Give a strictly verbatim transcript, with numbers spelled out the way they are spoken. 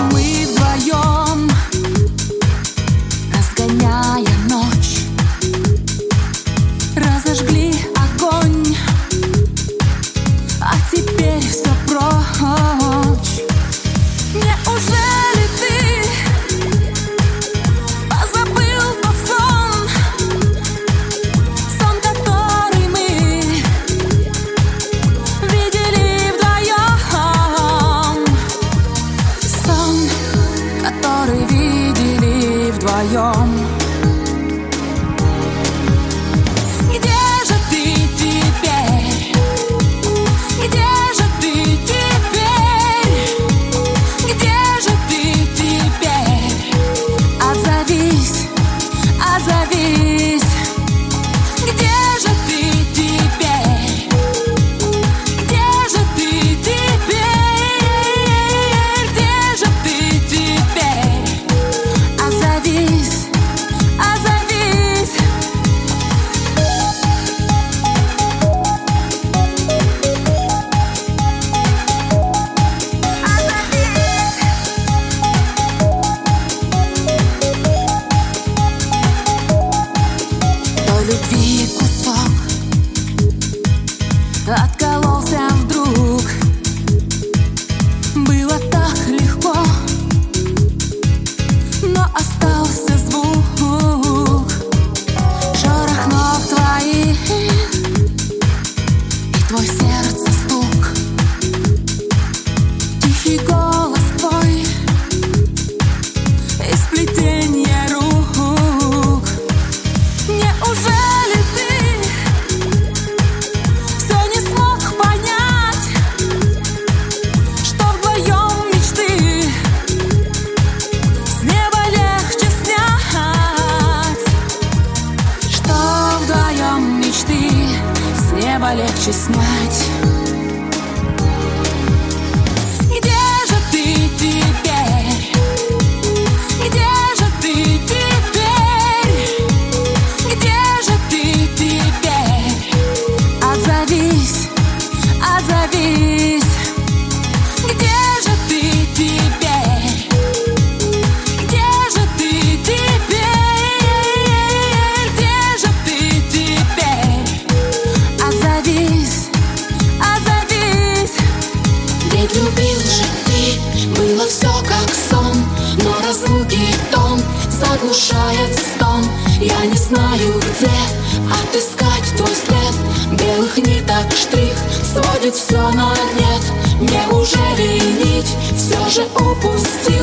Мы вдвоем, разгоняя ночь, разожгли огонь, а теперь все прочь. Неужели ты позабыл тот сон, сон, который мы видели вдвоем, сон, который видели вдвоем? Где же ты теперь? Где же ты теперь? Где же ты теперь? Отзовись, отзовись. Где же ты теперь? Где же ты теперь? Где же ты теперь? Отзовись, отзовись. Той любви кусок откололся вдруг. Было так легко, но остался звук. Шорох ног твоих и твой сердце стук. Тихий голос твой и сплетенье рук. Неужели ты все не смог понять, что вдвоем мечты с неба легче снять? Что вдвоем мечты с неба легче снять? Где же ты теперь? Где же ты теперь? Где же ты теперь? Отзовись, отзовись. Где же ты теперь? Где же ты теперь? Где же ты теперь? Отзовись, отзовись. Ведь любил же ты, было все как сон, но разлуки тон заглушает стон. Я не знаю, где отыскать твой след. Белых ниток штрих сводит все на нет. Неужели нить все же упустил?